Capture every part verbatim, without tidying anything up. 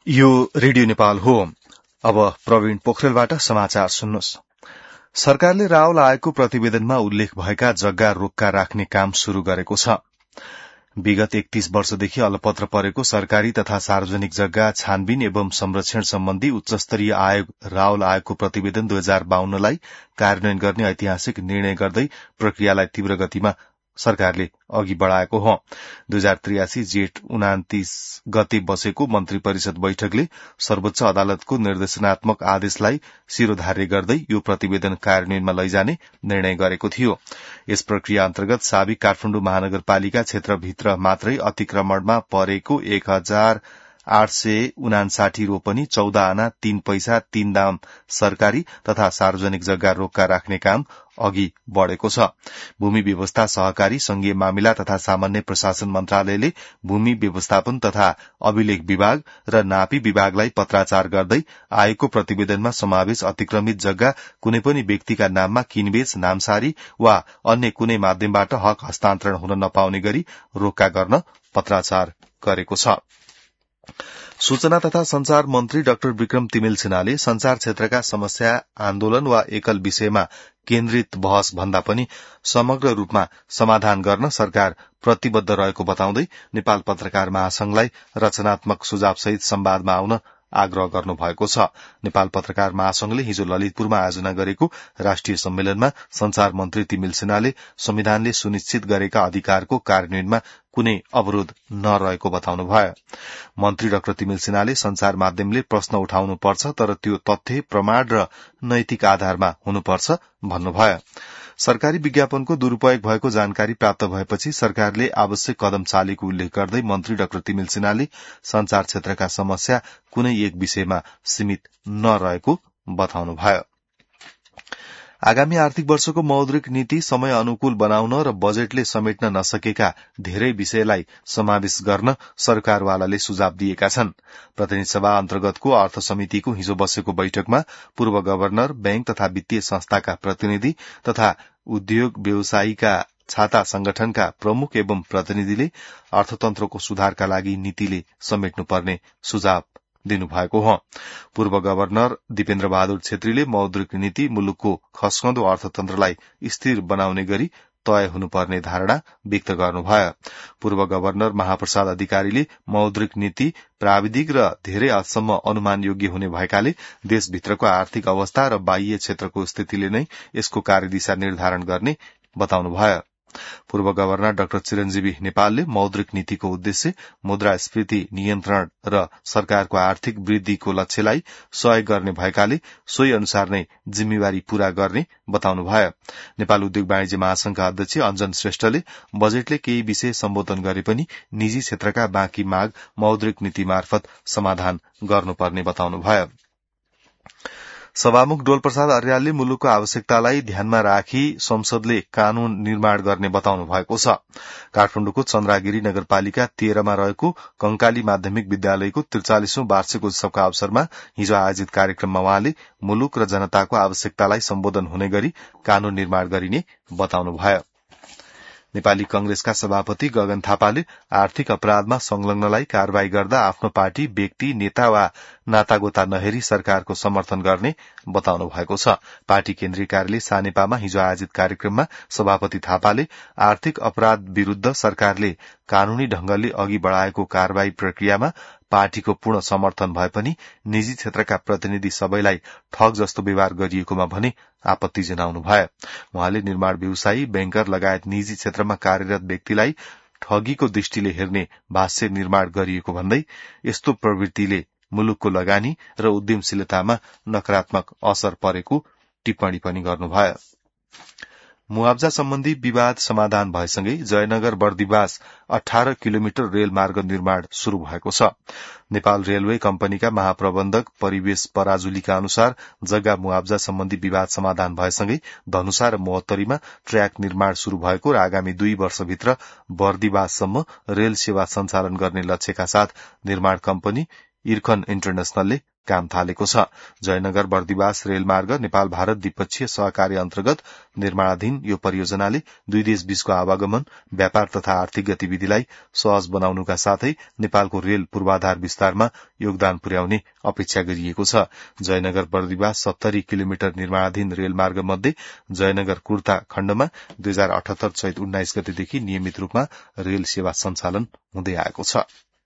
यो रेडियो नेपाल हो। अब प्रवीण पोखरेलबाट समाचार सुन्नुहोस्। सरकारले राहुल आयोगको प्रतिवेदनमा उल्लेख भएका जग्गा रोक्का राख्ने काम शुरू गरेको छ। विगत एकतीस वर्षदेखि अलपत्र परेको सरकारी तथा सार्वजनिक जग्गा छानबिन एवं संरक्षण सम्बन्धी उच्चस्तरीय आयोग राहुल आयोगको प्रतिवेदन दुई हजार बाहन्नलाई कार्यान्वयन गर्ने ऐतिहासिक निर्णय गर्दै प्रक्रियालाई तीव्र गतिमा सरकारले अघि बढ़ाएको हो। दुई हजार त्रियासी जेठ उनातिस गते बसेको मन्त्री परिषद बैठकले सर्वोच्च अदालतको निर्देशनात्मक आदेशलाई शिरोधार्य गर्दै यो प्रतिवेदन कार्यान्वयनमा लैजाने निर्णय गरेको थियो। यस प्रक्रिया अन्तर्गत साबिक काठमाडौँ महानगरपालिका क्षेत्रभित्र मात्रै अतिक्रमणमा परेको एक हजार आठ सय उनासाठी रोपनी चौध आना तीन पैसा तीन दाम सरकारी तथा सार्वजनिक जग्गा रोक्का राख्ने काम अघि बढ़ेको छ। भूमि व्यवस्था सहकारी संघीय मामिला तथा सामान्य प्रशासन मन्त्रालयले भूमि व्यवस्थापन तथा अभिलेख विभाग र नापी विभागलाई पत्राचार गर्दै आयोगको प्रतिवेदनमा समावेश अतिक्रमित जग्गा कुनै पनि व्यक्तिका नाममा किनबेच नामसारी वा अन्य कुनै माध्यमबाट हक हस्तान्तरण हुन नपाउने गरी रोक्का गर्न पत्राचार गरेको छ। सूचना तथा संचार मन्त्री डाक्टर विक्रम तिमिल सिन्हाले संचार क्षेत्रका समस्या आन्दोलन वा एकल विषयमा केन्द्रित बहस भन्दा पनि समग्र रूपमा समाधान गर्न सरकार प्रतिबद्ध रहेको बताउँदै नेपाल पत्रकार महासंघलाई रचनात्मक सुझावसहित संवादमा आउन आग्रह गर्नुभएको छ। नेपाल पत्रकार महासंघले हिजो ललितपुरमा आयोजना गरेको राष्ट्रिय सम्मेलनमा संचार मन्त्री तिमिल सिन्हाले संविधानले सुनिश्चित गरेका अधिकारको कार्यान्वयनमा कुनै अवरोध नरहेको बताउनुभयो। मन्त्री डाक्टर तिमिल सिन्हाले संचार माध्यमले प्रश्न उठाउनुपर्छ, तर त्यो तथ्य प्रमाण र नैतिक आधारमा हुनुपर्छ भन्नुभयो। सरकारी विज्ञापनको दुरूपयोग भएको जानकारी प्राप्त भएपछि सरकारले आवश्यक कदम चालेको उल्लेख गर्दै मन्त्री डाक्टर तिमिल सिन्हाले संचार क्षेत्रका समस्या कुनै एक विषयमा सीमित नरहेको बताउनुभयो। आगामी आर्थिक वर्षको मौद्रिक नीति समय अनुकूल बनाउन र बजेटले समेट्न नसकेका धेरै विषयलाई समावेश गर्न सरकारवालाले सुझाव दिएका छन्। प्रतिनिधि सभा अन्तर्गतको अर्थ समितिको हिजो बसेको बैठकमा पूर्व गवर्नर, बैंक तथा वित्तीय संस्थाका प्रतिनिधि तथा उद्योग व्यवसायीका छाता संगठनका प्रमुख एवं प्रतिनिधिले अर्थतन्त्रको सुधारका लागि नीतिले समेट्नुपर्ने सुझाव दिनुभएको हो। पूर्व गवर्नर दिपेन्द्र बहादुर छेत्रीले मौद्रिक नीति मुलुकको खस्कँदो अर्थतन्त्रलाई स्थिर बनाउने गरी तय हुनुपर्ने धारणा व्यक्त गर्नुभयो। पूर्व गवर्नर महाप्रसाद अधिकारीले मौद्रिक नीति प्राविधिक र धेरै हदसम्म अनुमान योग्य हुने भएकाले देशभित्रको आर्थिक अवस्था र बाह्य क्षेत्रको स्थितिले नै यसको कार्यदिशा निर्धारण गर्ने बताउनुभयो। पूर्व गवर्नर डाक्टर चिरञ्जीवी नेपालले मौद्रिक नीतिको उद्देश्य मुद्रास्फीति नियन्त्रण र सरकारको आर्थिक वृद्धिको लक्ष्यलाई सहयोग गर्ने भएकाले सोही अनुसार नै जिम्मेवारी पूरा गर्ने बताउनुभयो। नेपाल उद्योग वाणिज्य महासंघका अध्यक्ष अञ्जन श्रेष्ठले बजेटले केही विषय सम्बोधन गरे पनि निजी क्षेत्रका बाँकी माग मौद्रिक नीति मार्फत समाधान गर्नुपर्ने बताउनुभयो। सभामुख डोल प्रसाद अर्यालले मुलुकको आवश्यकतालाई ध्यानमा राखी संसदले कानून निर्माण गर्ने बताउनु भएको छ। काठमाडौँको चन्द्रागिरी नगरपालिका तेह्रमा रहेको कंकाली माध्यमिक विद्यालयको त्रिचालिसौं वार्षिक उत्सवका अवसरमा हिजो आयोजित कार्यक्रममा उहाँले मुलुक र जनताको आवश्यकतालाई सम्बोधन हुने गरी कानून निर्माण गरिने बताउनुभयो। नेपाली कंग्रेसका सभापति गगन थापाले आर्थिक अपराधमा संलग्नलाई कार्यवाही गर्दा आफ्नो पार्टी व्यक्ति नेता वा नातागोता नहेरी सरकारको समर्थन गर्ने बताउनु भएको छ। पार्टी केन्द्रीय कार्यालय सानेपामा हिजो आयोजित कार्यक्रममा सभापति थापाले आर्थिक अपराध विरूद्ध सरकारले कानूनी ढंगले अघि बढ़ाएको कार्यवाही प्रक्रियामा पार्टीको पूर्ण समर्थन भए पनि निजी क्षेत्रका प्रतिनिधि सबैलाई ठग जस्तो व्यवहार गरिएकोमा भने आपत्ति जनाउनुभयो। उहाँले निर्माण व्यवसायी, बैंकर लगायत निजी क्षेत्रमा कार्यरत व्यक्तिलाई ठगीको दृष्टिले हेर्ने भाष्य निर्माण गरिएको भन्दै यस्तो प्रवृत्तिले मुलुकको लगानी र उद्यमशीलतामा नकारात्मक असर परेको टिप्पणी पनि गर्नुभयो। मुआब्जा सम्बन्धी विवाद समाधान भएसँगै जयनगर बर्दिवास अठारह किलोमिटर रेल मार्ग निर्माण शुरू भएको छ। नेपाल रेलवे कम्पनीका महाप्रबन्धक परिवेश पराजुलीका अनुसार जग्गा मुआब्जा सम्बन्धी विवाद समाधान भएसँगै धनुषा र मोहत्तरीमा ट्र्याक निर्माण शुरू भएको र आगामी दुई वर्षभित्र बर्दिवाससम्म रेल सेवा सञ्चालन गर्ने लक्ष्यका साथ निर्माण कम्पनी इर्खन इन्टरनेशनलले काम थालेको छ। जयनगर बर्दिवास रेलमार्ग नेपाल भारत द्विपक्षीय सहकार्य अन्तर्गत निर्माणाधीन यो परियोजनाले दुई देश बीचको आवागमन, व्यापार तथा आर्थिक गतिविधिलाई सहज बनाउनुका साथै नेपालको रेल पूर्वाधार विस्तारमा योगदान पुर्याउने अपेक्षा गरिएको छ। जयनगर बर्दिवास सत्तरी किलोमिटर निर्माणाधीन रेलमार्ग मध्ये जयनगर कुर्ता खण्डमा दुई हजार अठहत्तर चैत उन्नाइस गतेदेखि नियमित रूपमा रेल सेवा सञ्चालन हुँदै आएको छ।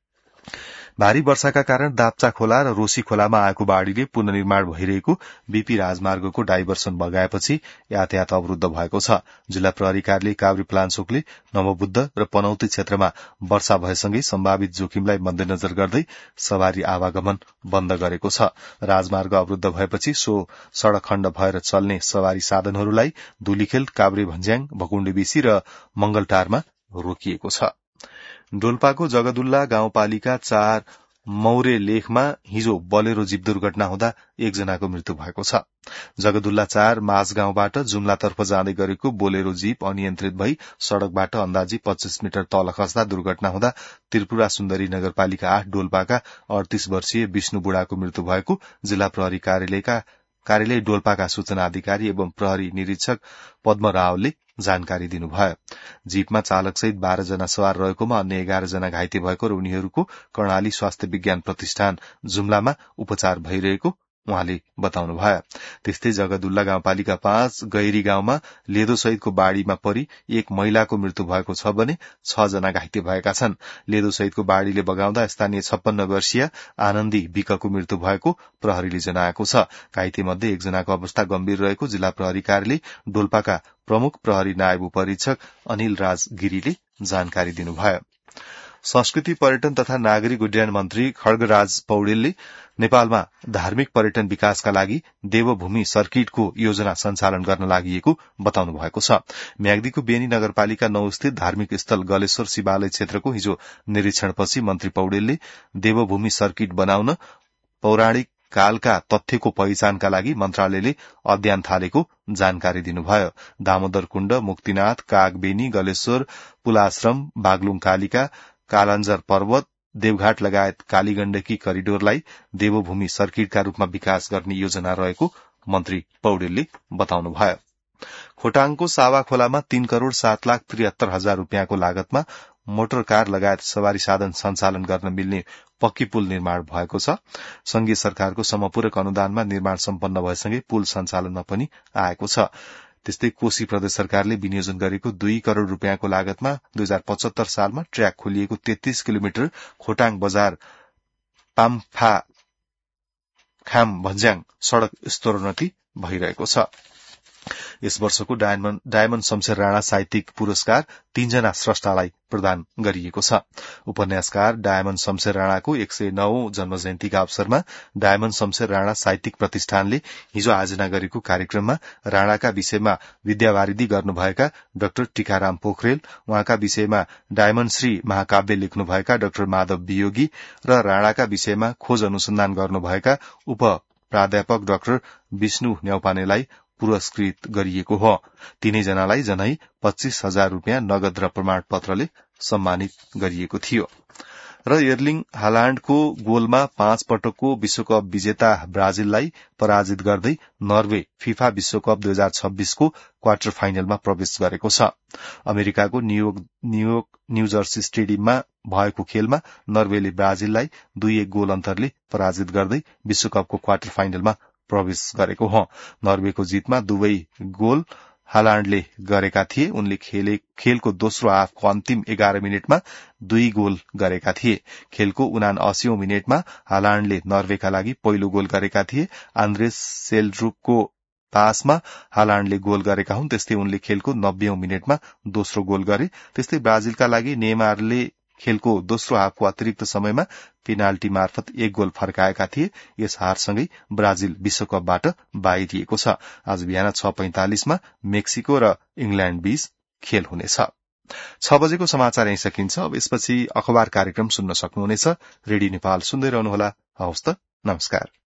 भारी वर्षाका कारण दाप्चा खोला र रोशी खोलामा आएको बाढ़ीले पुनर्निर्माण भइरहेको बीपी राजमार्गको डाइभर्सन बगाएपछि यातायात अवरूद्ध भएको छ। जिल्ला प्रहरी कार्यालय काभ्रे प्लान्चोकले नवबुद्ध र पनौती क्षेत्रमा वर्षा भएसँगै सम्भावित जोखिमलाई मध्यनजर गर्दै सवारी आवागमन बन्द गरेको छ। राजमार्ग अवरूद्ध भएपछि सो सड़क खण्ड भएर चल्ने सवारी साधनहरूलाई धुलीखेल, काभ्रे भन्ज्याङ, भकुण्डेबेसी र मंगलटारमा रोकिएको छ। डोल्पाको जगदुल्ला गाउँपालिका चार मौरे लेखमा हिजो बलेरो जीप दुर्घटना हुँदा एकजनाको मृत्यु भएको छ। जगदुल्ला चार माझ गाउँबाट जुम्लातर्फ जाँदै गरेको बोलेरो जीप अनियन्त्रित भई सड़कबाट अन्दाजी पच्चीस मिटर तल खस्दा दुर्घटना हुँदा त्रिपुरा सुन्दरी नगरपालिका आठ डोल्पाका अडतीस वर्षीय विष्णु बुढाको मृत्यु भएको जिल्ला प्रहरी कार्यालयका कार्यालय डोल्पाका सूचना अधिकारी एवं प्रहरी निरीक्षक पद्म रावले जानकारी दिनुभयो। जीपमा चालकसहित बाह्र जना सवार रहेकोमा अन्य एघार जना घाइते भएको र उनीहरूको कर्णाली स्वास्थ्य विज्ञान प्रतिष्ठान जुम्लामा उपचार भइरहेको उहाँले बताउनुभयो। त्यस्तै जगदुल्ला गाउँपालिका पाँच गैरी गाउँमा लेदो सहितको बाढ़ीमा परि एक महिलाको मृत्यु भएको छ भने छ जना घाइते भएका छन्। लेदो सहितको बाढ़ीले बगाउँदा स्थानीय छप्पन्न वर्षीय आनन्दी विकको मृत्यु भएको प्रहरीले जनाएको छ। घाइते मध्ये एकजनाको अवस्था गम्भीर रहेको जिल्ला प्रहरी कार्यालय डोल्पाका प्रमुख प्रहरी नायब उपरीक्षक अनिल राज गिरीले जानकारी दिनुभयो। संस्कृति पर्यटन तथा नागरिक उड्डयन मन्त्री खड्गराज पौडेलले नेपालमा धार्मिक पर्यटन विकासका लागि देवभूमि सर्किटको योजना सञ्चालन गर्न लागि बताउनु भएको छ। म्याग्दीको बेनी नगरपालिका नौ स्थित धार्मिक स्थल गलेश्वर शिवालय क्षेत्रको हिजो निरीक्षणपछि मन्त्री पौडेलले देवभूमि सर्किट बनाउन पौराणिक कालका तथ्यको पहिचानका लागि मन्त्रालयले अध्ययन थालेको जानकारी दिनुभयो। दामोदर कुण्ड, मुक्तिनाथ, कागबेनी, गलेश्वर, पुलाश्रम, बागलुङ कालिका, कालाञ्जर पर्वत, देवघाट लगायत कालीगण्डकी करिडोरलाई देवभूमि सर्किटका रूपमा विकास गर्ने योजना रहेको मन्त्री पौडेलले बताउनुभयो। खोटाङको सावा खोलामा तीन करोड़ सात लाख त्रिहत्तर हजार रूपियाँको लागतमा मोटर कार लगायत सवारी साधन सञ्चालन गर्न मिल्ने पक्की पुल निर्माण भएको छ। संघीय सरकारको समपूरक अनुदानमा निर्माण सम्पन्न भएसँगै पुल सञ्चालनमा पनि आएको छ। त्यस्तै कोशी प्रदेश सरकारले विनियोजन गरेको दुई करोड़ रूपियाँको लागतमा दुई हजार पचहत्तर सालमा ट्र्याक खोलिएको तेत्तीस किलोमिटर खोटाङ बजार पाम्फा खाम भन्ज्याङ सड़क स्तरोन्नति भइरहेको छ। यस वर्षको डायमण्ड डायमण्ड शमशेर राणा साहित्यिक पुरस्कार तीनजना स्रष्टालाई प्रदान गरिएको छ। उपन्यासकार डायमण्ड शमशेर राणाको एक सय नौ जन्म जयन्तीका अवसरमा डायमण्ड शमशेर राणा साहित्यिक प्रतिष्ठानले हिजो आयोजना गरेको कार्यक्रममा राणाका विषयमा विद्यावारिधि गर्नुभएका डाक्टर टीकाराम पोखरेल, उहाँका विषयमा डायमण्ड श्री महाकाव्य लेख्नुभएका डाक्टर माधव वियोगी र राणाका विषयमा खोज अनुसन्धान गर्नुभएका उप प्राध्यापक डाक्टर विष्णु न्यौपानेलाई पुरस्कृत गरिएको हो। तीनैजनालाई जनै पच्चीस हजार रूपियाँ नगद र प्रमाणपत्रले सम्मानित गरिएको थियो। र एर्लिङ हालाण्डको गोलमा पाँच पटकको विश्वकप विजेता ब्राजिललाई पराजित गर्दै नर्वे फिफा विश्वकप दुई हजार छब्बीसको क्वार्टर फाइनलमा प्रवेश गरेको छ। अमेरिकाको न्यूयोर्क न्यूयोर्क न्यूजर्सी स्टेडियममा भएको खेलमा नर्वेले ब्राजिललाई दुई एक गोल अन्तरले पराजित गर्दै विश्वकपको क्वार्टर फाइनलमा प्रवेश गरेको हो। नर्वेको जीतमा दुवै गोल हालाण्डले गरेका थिए। उनले खेले खेलको दोस्रो हाफको अन्तिम एघार मिनटमा दुई गोल गरेका थिए। खेलको उनाअसीौं मिनटमा हालाण्डले नर्वेका लागि पहिलो गोल गरेका थिए। आन्द्रेस सेलड्रुकको पासमा हालाण्डले गोल गरेका हुन्। त्यस्तै उनले खेलको नब्बेौं मिनटमा दोस्रो गोल गरे। त्यस्तै ब्राजिलका लागि नेमारले खेलको दोस्रो हाफको अतिरिक्त समयमा पेनाल्टी मार्फत एक गोल फर्काएका थिए। यस हारसँगै ब्राजिल विश्वकपबाट बाहिरिएको छ। आज बिहान छ पैंतालिसमा मेक्सिको र इंग्ल्याण्ड बीच खेल हुनेछ। छ बजेको समाचार यही सकिन्छ। अब यसपछि अखबार कार्यक्रम सुन्न सक्नुहुनेछ। रेडियो नेपाल सुन्दै रहनुहोला। हवस् त, नमस्कार।